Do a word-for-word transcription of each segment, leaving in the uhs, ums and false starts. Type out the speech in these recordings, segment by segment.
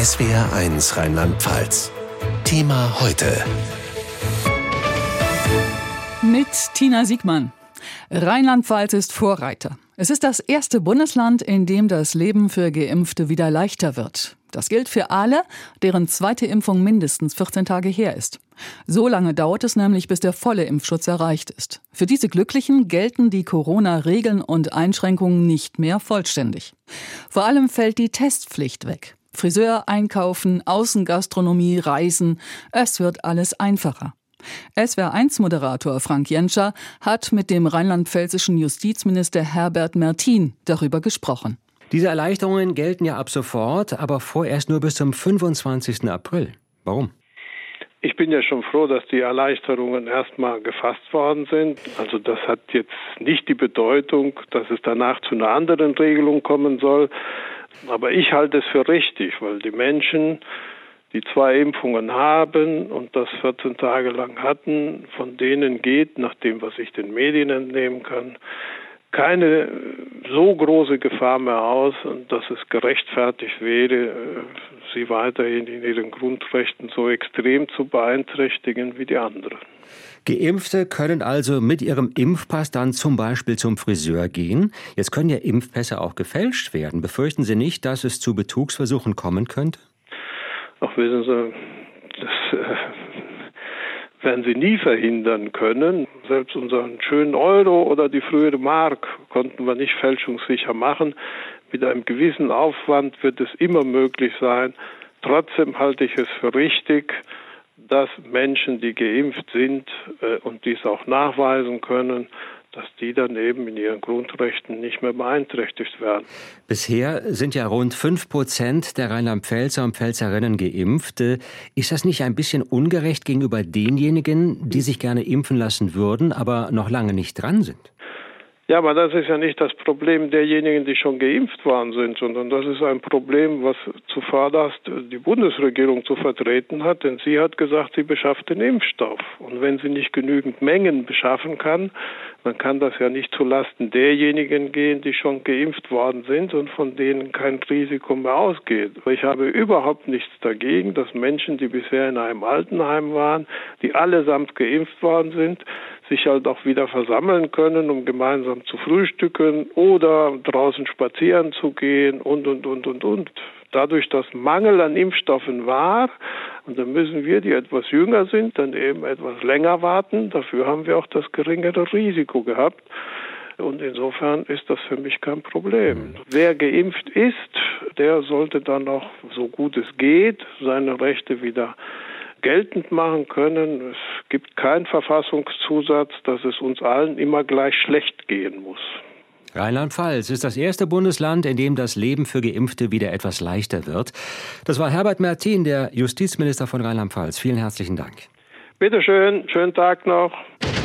S W R eins Rheinland-Pfalz. Thema heute. Mit Tina Siegmann. Rheinland-Pfalz ist Vorreiter. Es ist das erste Bundesland, in dem das Leben für Geimpfte wieder leichter wird. Das gilt für alle, deren zweite Impfung mindestens vierzehn Tage her ist. So lange dauert es nämlich, bis der volle Impfschutz erreicht ist. Für diese Glücklichen gelten die Corona-Regeln und Einschränkungen nicht mehr vollständig. Vor allem fällt die Testpflicht weg. Friseur, Einkaufen, Außengastronomie, Reisen, es wird alles einfacher. S W R eins Moderator Frank Jenscher hat mit dem rheinland-pfälzischen Justizminister Herbert Mertin darüber gesprochen. Diese Erleichterungen gelten ja ab sofort, aber vorerst nur bis zum fünfundzwanzigsten April. Warum? Ich bin ja schon froh, dass die Erleichterungen erstmal gefasst worden sind. Also das hat jetzt nicht die Bedeutung, dass es danach zu einer anderen Regelung kommen soll. Aber ich halte es für richtig, weil die Menschen, die zwei Impfungen haben und das vierzehn Tage lang hatten, von denen geht, nach dem, was ich den Medien entnehmen kann, keine so große Gefahr mehr aus, und dass es gerechtfertigt wäre, sie weiterhin in ihren Grundrechten so extrem zu beeinträchtigen wie die anderen. Geimpfte können also mit ihrem Impfpass dann zum Beispiel zum Friseur gehen. Jetzt können ja Impfpässe auch gefälscht werden. Befürchten Sie nicht, dass es zu Betrugsversuchen kommen könnte? Ach, wissen Sie, das äh, werden Sie nie verhindern können. Selbst unseren schönen Euro oder die frühere Mark konnten wir nicht fälschungssicher machen. Mit einem gewissen Aufwand wird es immer möglich sein. Trotzdem halte ich es für richtig, dass Menschen, die geimpft sind äh, und dies auch nachweisen können, dass die dann eben in ihren Grundrechten nicht mehr beeinträchtigt werden. Bisher sind ja rund fünf Prozent der Rheinland-Pfälzer und Pfälzerinnen geimpft. Ist das nicht ein bisschen ungerecht gegenüber denjenigen, die sich gerne impfen lassen würden, aber noch lange nicht dran sind? Ja, aber das ist ja nicht das Problem derjenigen, die schon geimpft worden sind, sondern das ist ein Problem, was zuvörderst die Bundesregierung zu vertreten hat, denn sie hat gesagt, sie beschafft den Impfstoff. Und wenn sie nicht genügend Mengen beschaffen kann, dann kann das ja nicht zulasten derjenigen gehen, die schon geimpft worden sind und von denen kein Risiko mehr ausgeht. Ich habe überhaupt nichts dagegen, dass Menschen, die bisher in einem Altenheim waren, die allesamt geimpft worden sind, sich halt auch wieder versammeln können, um gemeinsam zu frühstücken oder draußen spazieren zu gehen und, und, und, und, und. Dadurch, dass Mangel an Impfstoffen war, und dann müssen wir, die etwas jünger sind, dann eben etwas länger warten. Dafür haben wir auch das geringere Risiko gehabt. Und insofern ist das für mich kein Problem. Wer geimpft ist, der sollte dann auch, so gut es geht, seine Rechte wieder geltend machen können. Es gibt keinen Verfassungszusatz, dass es uns allen immer gleich schlecht gehen muss. Rheinland-Pfalz ist das erste Bundesland, in dem das Leben für Geimpfte wieder etwas leichter wird. Das war Herbert Mertin, der Justizminister von Rheinland-Pfalz. Vielen herzlichen Dank. Bitte schön, schönen Tag noch.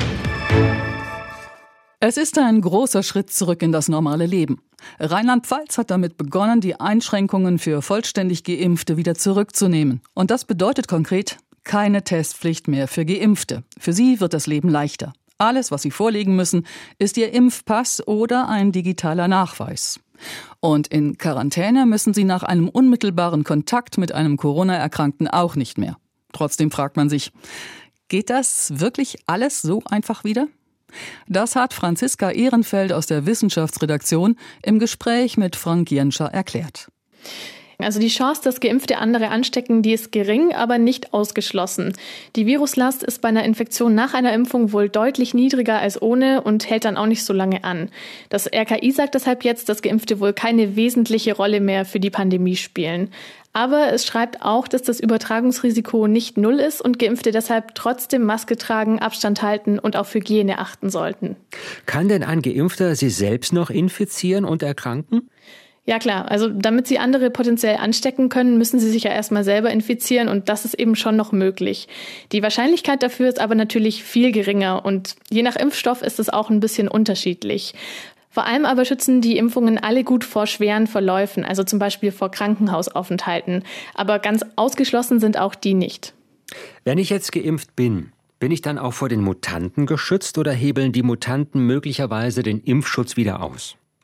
Es ist ein großer Schritt zurück in das normale Leben. Rheinland-Pfalz hat damit begonnen, die Einschränkungen für vollständig Geimpfte wieder zurückzunehmen. Und das bedeutet konkret keine Testpflicht mehr für Geimpfte. Für sie wird das Leben leichter. Alles, was sie vorlegen müssen, ist ihr Impfpass oder ein digitaler Nachweis. Und in Quarantäne müssen sie nach einem unmittelbaren Kontakt mit einem Corona-Erkrankten auch nicht mehr. Trotzdem fragt man sich, geht das wirklich alles so einfach wieder? Das hat Franziska Ehrenfeld aus der Wissenschaftsredaktion im Gespräch mit Frank Jenscher erklärt. Also die Chance, dass Geimpfte andere anstecken, die ist gering, aber nicht ausgeschlossen. Die Viruslast ist bei einer Infektion nach einer Impfung wohl deutlich niedriger als ohne und hält dann auch nicht so lange an. Das R K I sagt deshalb jetzt, dass Geimpfte wohl keine wesentliche Rolle mehr für die Pandemie spielen. Aber es schreibt auch, dass das Übertragungsrisiko nicht null ist und Geimpfte deshalb trotzdem Maske tragen, Abstand halten und auf Hygiene achten sollten. Kann denn ein Geimpfter sich selbst noch infizieren und erkranken? Ja klar, also damit sie andere potenziell anstecken können, müssen sie sich ja erstmal selber infizieren und das ist eben schon noch möglich. Die Wahrscheinlichkeit dafür ist aber natürlich viel geringer und je nach Impfstoff ist es auch ein bisschen unterschiedlich. Vor allem aber schützen die Impfungen alle gut vor schweren Verläufen, also zum Beispiel vor Krankenhausaufenthalten. Aber ganz ausgeschlossen sind auch die nicht. Wenn ich jetzt geimpft bin, bin ich dann auch vor den Mutanten geschützt oder hebeln die Mutanten möglicherweise den Impfschutz wieder aus?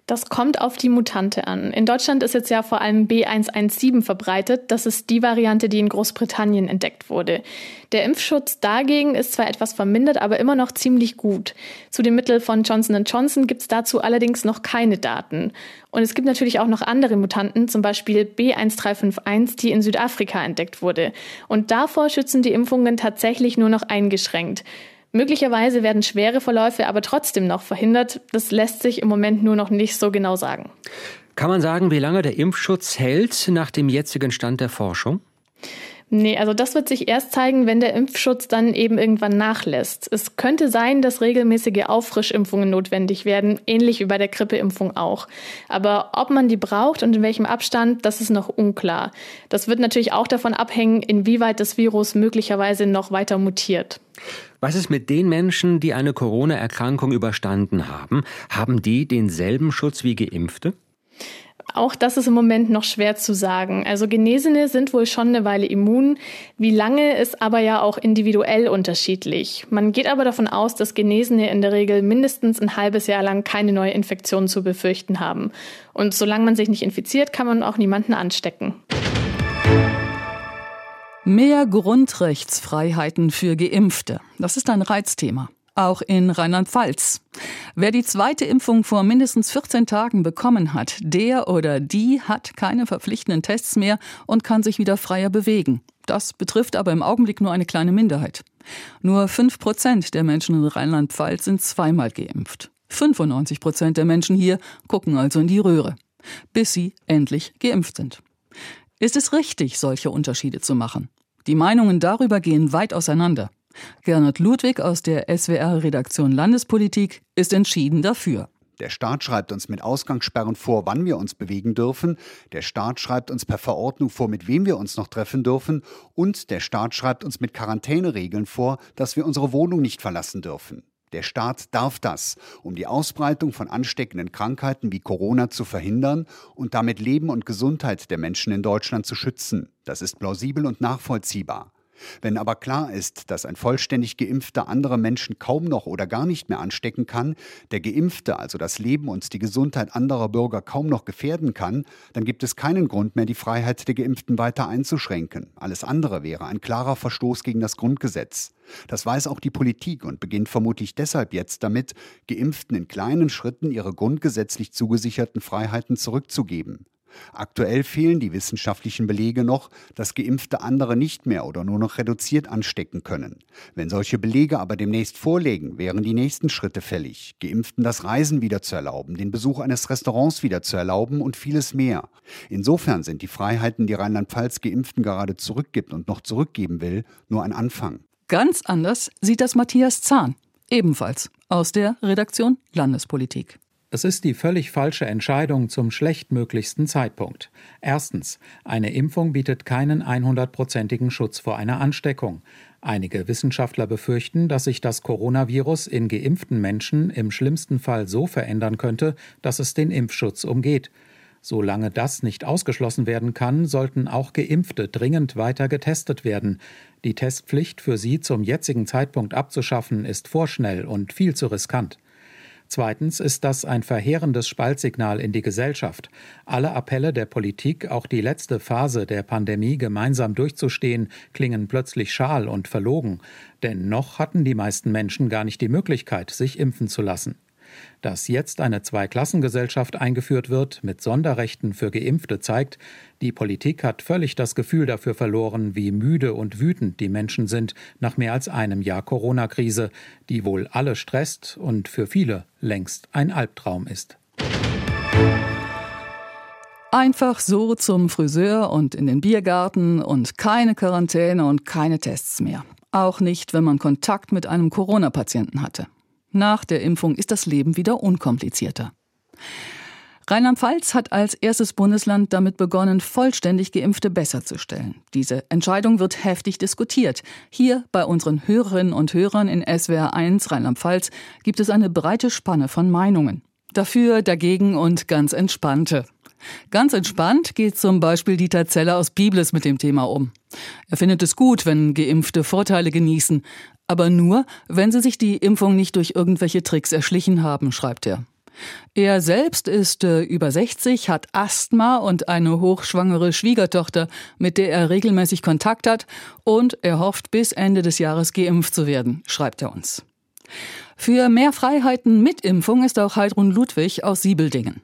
Das kommt auf die Mutante an. In Deutschland ist jetzt ja vor allem B eins eins sieben verbreitet. Das ist die Variante, die in Großbritannien entdeckt wurde. Der Impfschutz dagegen ist zwar etwas vermindert, aber immer noch ziemlich gut. Zu dem Mittel von Johnson und Johnson gibt es dazu allerdings noch keine Daten. Und es gibt natürlich auch noch andere Mutanten, zum Beispiel B eins drei fünf eins, die in Südafrika entdeckt wurde. Und davor schützen die Impfungen tatsächlich nur noch eingeschränkt. Möglicherweise werden schwere Verläufe aber trotzdem noch verhindert. Das lässt sich im Moment nur noch nicht so genau sagen. Kann man sagen, wie lange der Impfschutz hält nach dem jetzigen Stand der Forschung? Nee, also das wird sich erst zeigen, wenn der Impfschutz dann eben irgendwann nachlässt. Es könnte sein, dass regelmäßige Auffrischimpfungen notwendig werden, ähnlich wie bei der Grippeimpfung auch. Aber ob man die braucht und in welchem Abstand, das ist noch unklar. Das wird natürlich auch davon abhängen, inwieweit das Virus möglicherweise noch weiter mutiert. Was ist mit den Menschen, die eine Corona-Erkrankung überstanden haben? Haben die denselben Schutz wie Geimpfte? Auch das ist im Moment noch schwer zu sagen. Also Genesene sind wohl schon eine Weile immun. Wie lange ist aber ja auch individuell unterschiedlich. Man geht aber davon aus, dass Genesene in der Regel mindestens ein halbes Jahr lang keine neue Infektion zu befürchten haben. Und solange man sich nicht infiziert, kann man auch niemanden anstecken. Mehr Grundrechtsfreiheiten für Geimpfte. Das ist ein Reizthema. Auch in Rheinland-Pfalz. Wer die zweite Impfung vor mindestens vierzehn Tagen bekommen hat, der oder die hat keine verpflichtenden Tests mehr und kann sich wieder freier bewegen. Das betrifft aber im Augenblick nur eine kleine Minderheit. Nur fünf Prozent der Menschen in Rheinland-Pfalz sind zweimal geimpft. fünfundneunzig Prozent der Menschen hier gucken also in die Röhre, bis sie endlich geimpft sind. Ist es richtig, solche Unterschiede zu machen? Die Meinungen darüber gehen weit auseinander. Gernot Ludwig aus der S W R-Redaktion Landespolitik ist entschieden dafür. Der Staat schreibt uns mit Ausgangssperren vor, wann wir uns bewegen dürfen. Der Staat schreibt uns per Verordnung vor, mit wem wir uns noch treffen dürfen. Und der Staat schreibt uns mit Quarantäneregeln vor, dass wir unsere Wohnung nicht verlassen dürfen. Der Staat darf das, um die Ausbreitung von ansteckenden Krankheiten wie Corona zu verhindern und damit Leben und Gesundheit der Menschen in Deutschland zu schützen. Das ist plausibel und nachvollziehbar. Wenn aber klar ist, dass ein vollständig Geimpfter andere Menschen kaum noch oder gar nicht mehr anstecken kann, der Geimpfte also das Leben und die Gesundheit anderer Bürger kaum noch gefährden kann, dann gibt es keinen Grund mehr, die Freiheit der Geimpften weiter einzuschränken. Alles andere wäre ein klarer Verstoß gegen das Grundgesetz. Das weiß auch die Politik und beginnt vermutlich deshalb jetzt damit, Geimpften in kleinen Schritten ihre grundgesetzlich zugesicherten Freiheiten zurückzugeben. Aktuell fehlen die wissenschaftlichen Belege noch, dass Geimpfte andere nicht mehr oder nur noch reduziert anstecken können. Wenn solche Belege aber demnächst vorliegen, wären die nächsten Schritte fällig. Geimpften das Reisen wieder zu erlauben, den Besuch eines Restaurants wieder zu erlauben und vieles mehr. Insofern sind die Freiheiten, die Rheinland-Pfalz Geimpften gerade zurückgibt und noch zurückgeben will, nur ein Anfang. Ganz anders sieht das Matthias Zahn, ebenfalls aus der Redaktion Landespolitik. Es ist die völlig falsche Entscheidung zum schlechtmöglichsten Zeitpunkt. Erstens, eine Impfung bietet keinen hundertprozentigen Schutz vor einer Ansteckung. Einige Wissenschaftler befürchten, dass sich das Coronavirus in geimpften Menschen im schlimmsten Fall so verändern könnte, dass es den Impfschutz umgeht. Solange das nicht ausgeschlossen werden kann, sollten auch Geimpfte dringend weiter getestet werden. Die Testpflicht für sie zum jetzigen Zeitpunkt abzuschaffen, ist vorschnell und viel zu riskant. Zweitens ist das ein verheerendes Spaltsignal in die Gesellschaft. Alle Appelle der Politik, auch die letzte Phase der Pandemie gemeinsam durchzustehen, klingen plötzlich schal und verlogen. Denn noch hatten die meisten Menschen gar nicht die Möglichkeit, sich impfen zu lassen. Dass jetzt eine Zweiklassengesellschaft eingeführt wird mit Sonderrechten für Geimpfte zeigt, die Politik hat völlig das Gefühl dafür verloren, wie müde und wütend die Menschen sind nach mehr als einem Jahr Corona-Krise, die wohl alle stresst und für viele längst ein Albtraum ist. Einfach so zum Friseur und in den Biergarten und keine Quarantäne und keine Tests mehr. Auch nicht, wenn man Kontakt mit einem Corona-Patienten hatte. Nach der Impfung ist das Leben wieder unkomplizierter. Rheinland-Pfalz hat als erstes Bundesland damit begonnen, vollständig Geimpfte besser zu stellen. Diese Entscheidung wird heftig diskutiert. Hier bei unseren Hörerinnen und Hörern in S W R eins Rheinland-Pfalz gibt es eine breite Spanne von Meinungen. Dafür, dagegen und ganz entspannte. Ganz entspannt geht zum Beispiel Dieter Zeller aus Biblis mit dem Thema um. Er findet es gut, wenn Geimpfte Vorteile genießen, aber nur, wenn sie sich die Impfung nicht durch irgendwelche Tricks erschlichen haben, schreibt er. Er selbst ist äh, über sechzig, hat Asthma und eine hochschwangere Schwiegertochter, mit der er regelmäßig Kontakt hat, und er hofft, bis Ende des Jahres geimpft zu werden, schreibt er uns. Für mehr Freiheiten mit Impfung ist auch Heidrun Ludwig aus Siebeldingen.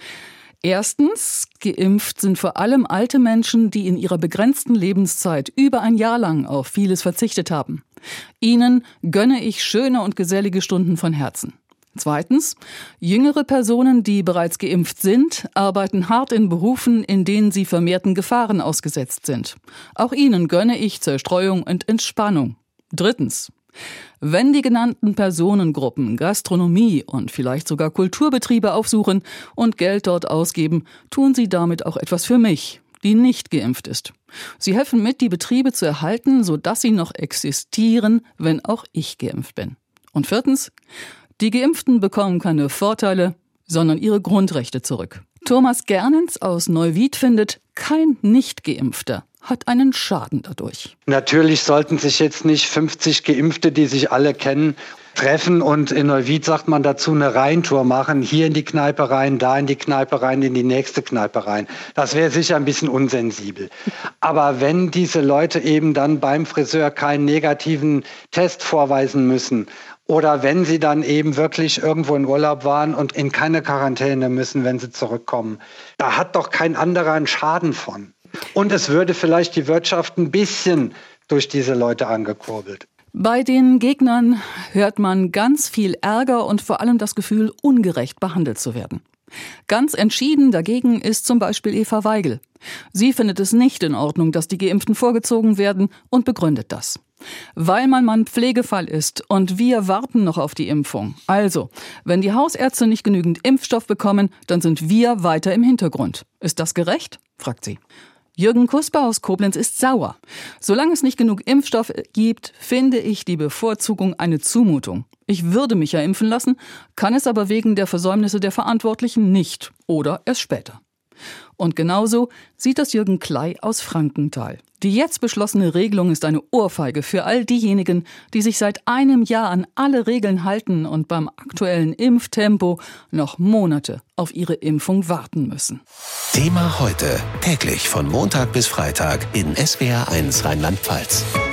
Erstens, geimpft sind vor allem alte Menschen, die in ihrer begrenzten Lebenszeit über ein Jahr lang auf vieles verzichtet haben. Ihnen gönne ich schöne und gesellige Stunden von Herzen. Zweitens, jüngere Personen, die bereits geimpft sind, arbeiten hart in Berufen, in denen sie vermehrten Gefahren ausgesetzt sind. Auch ihnen gönne ich Zerstreuung und Entspannung. Drittens, wenn die genannten Personengruppen Gastronomie und vielleicht sogar Kulturbetriebe aufsuchen und Geld dort ausgeben, tun sie damit auch etwas für mich, die nicht geimpft ist. Sie helfen mit, die Betriebe zu erhalten, sodass sie noch existieren, wenn auch ich geimpft bin. Und viertens, die Geimpften bekommen keine Vorteile, sondern ihre Grundrechte zurück. Thomas Gernens aus Neuwied findet, kein Nicht-Geimpfter hat einen Schaden dadurch. Natürlich sollten sich jetzt nicht fünfzig Geimpfte, die sich alle kennen, treffen und in Neuwied sagt man dazu eine Reintour machen, hier in die Kneipe rein, da in die Kneipe rein, in die nächste Kneipe rein. Das wäre sicher ein bisschen unsensibel. Aber wenn diese Leute eben dann beim Friseur keinen negativen Test vorweisen müssen oder wenn sie dann eben wirklich irgendwo in Urlaub waren und in keine Quarantäne müssen, wenn sie zurückkommen, da hat doch kein anderer einen Schaden von. Und es würde vielleicht die Wirtschaft ein bisschen durch diese Leute angekurbelt. Bei den Gegnern hört man ganz viel Ärger und vor allem das Gefühl, ungerecht behandelt zu werden. Ganz entschieden dagegen ist zum Beispiel Eva Weigel. Sie findet es nicht in Ordnung, dass die Geimpften vorgezogen werden und begründet das. Weil mein Mann Pflegefall ist und wir warten noch auf die Impfung. Also, wenn die Hausärzte nicht genügend Impfstoff bekommen, dann sind wir weiter im Hintergrund. Ist das gerecht? Fragt sie. Jürgen Kusper aus Koblenz ist sauer. Solange es nicht genug Impfstoff gibt, finde ich die Bevorzugung eine Zumutung. Ich würde mich ja impfen lassen, kann es aber wegen der Versäumnisse der Verantwortlichen nicht oder erst später. Und genauso sieht das Jürgen Klei aus Frankenthal. Die jetzt beschlossene Regelung ist eine Ohrfeige für all diejenigen, die sich seit einem Jahr an alle Regeln halten und beim aktuellen Impftempo noch Monate auf ihre Impfung warten müssen. Thema heute, täglich von Montag bis Freitag in S W R eins Rheinland-Pfalz.